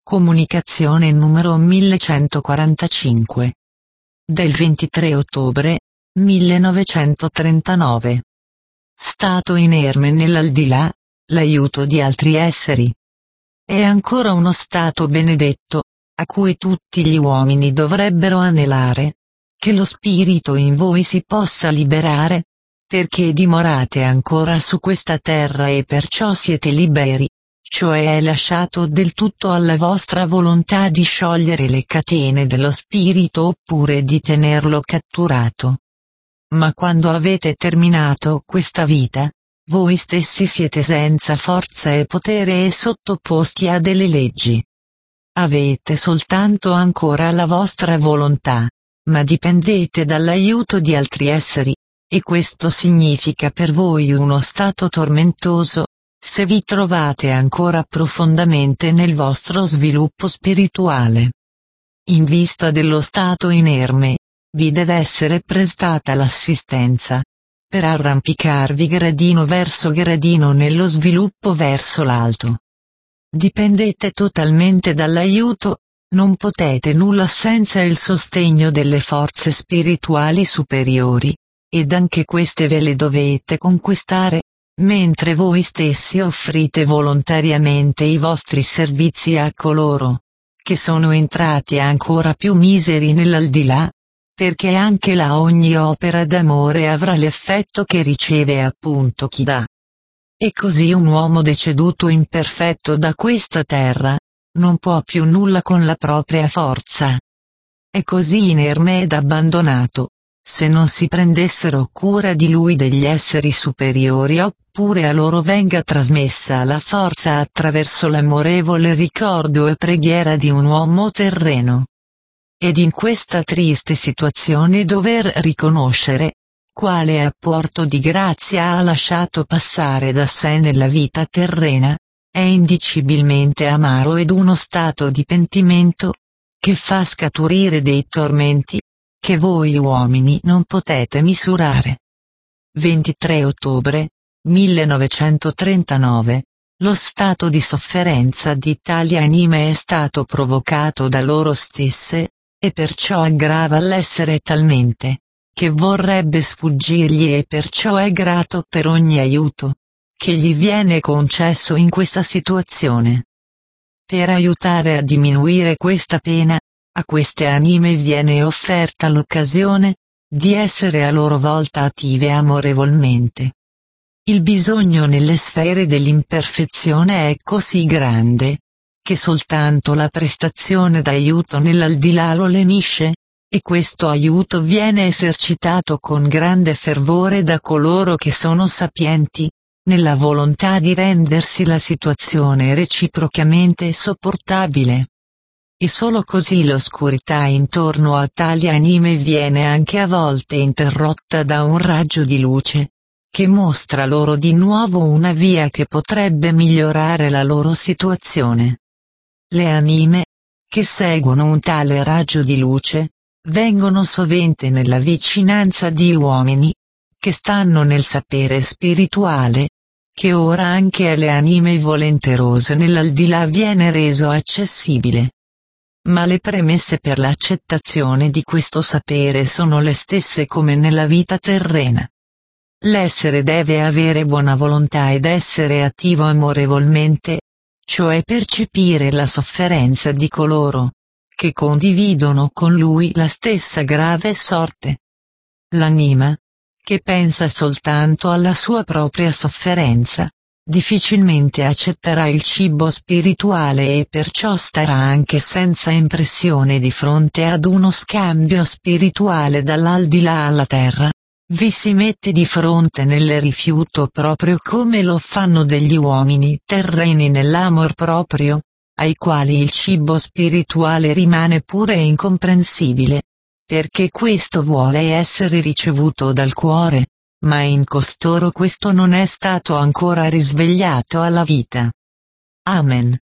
Comunicazione numero 1145. Del 23 ottobre 1939. Stato inerme nell'aldilà, l'aiuto di altri esseri. È ancora uno stato benedetto, a cui tutti gli uomini dovrebbero anelare, che lo spirito in voi si possa liberare, perché dimorate ancora su questa terra e perciò siete liberi, cioè è lasciato del tutto alla vostra volontà di sciogliere le catene dello spirito oppure di tenerlo catturato. Ma quando avete terminato questa vita, voi stessi siete senza forza e potere e sottoposti a delle leggi. Avete soltanto ancora la vostra volontà, ma dipendete dall'aiuto di altri esseri, e questo significa per voi uno stato tormentoso, se vi trovate ancora profondamente nel vostro sviluppo spirituale. In vista dello stato inerme, vi deve essere prestata l'assistenza, per arrampicarvi gradino verso gradino nello sviluppo verso l'alto. Dipendete totalmente dall'aiuto, non potete nulla senza il sostegno delle forze spirituali superiori, ed anche queste ve le dovete conquistare, mentre voi stessi offrite volontariamente i vostri servizi a coloro che sono entrati ancora più miseri nell'aldilà, perché anche là ogni opera d'amore avrà l'effetto che riceve appunto chi dà. E così un uomo deceduto imperfetto da questa terra, non può più nulla con la propria forza. È così inerme ed abbandonato, se non si prendessero cura di lui degli esseri superiori oppure a loro venga trasmessa la forza attraverso l'amorevole ricordo e preghiera di un uomo terreno. Ed in questa triste situazione dover riconoscere quale apporto di grazia ha lasciato passare da sé nella vita terrena, è indicibilmente amaro ed uno stato di pentimento, che fa scaturire dei tormenti, che voi uomini non potete misurare. 23 ottobre 1939. Lo stato di sofferenza di tali anime è stato provocato da loro stesse, e perciò aggrava l'essere talmente, che vorrebbe sfuggirgli e perciò è grato per ogni aiuto, che gli viene concesso in questa situazione. Per aiutare a diminuire questa pena, a queste anime viene offerta l'occasione, di essere a loro volta attive amorevolmente. Il bisogno nelle sfere dell'imperfezione è così grande, che soltanto la prestazione d'aiuto nell'aldilà lo lenisce, e questo aiuto viene esercitato con grande fervore da coloro che sono sapienti, nella volontà di rendersi la situazione reciprocamente sopportabile. E solo così l'oscurità intorno a tali anime viene anche a volte interrotta da un raggio di luce, che mostra loro di nuovo una via che potrebbe migliorare la loro situazione. Le anime, che seguono un tale raggio di luce, vengono sovente nella vicinanza di uomini, che stanno nel sapere spirituale, che ora anche alle anime volenterose nell'aldilà viene reso accessibile. Ma le premesse per l'accettazione di questo sapere sono le stesse come nella vita terrena. L'essere deve avere buona volontà ed essere attivo amorevolmente, cioè percepire la sofferenza di coloro che condividono con lui la stessa grave sorte. L'anima, che pensa soltanto alla sua propria sofferenza, difficilmente accetterà il cibo spirituale e perciò starà anche senza impressione di fronte ad uno scambio spirituale dall'aldilà alla terra. Vi si mette di fronte nel rifiuto proprio come lo fanno degli uomini terreni nell'amor proprio, ai quali il cibo spirituale rimane pure incomprensibile, perché questo vuole essere ricevuto dal cuore, ma in costoro questo non è stato ancora risvegliato alla vita. Amen.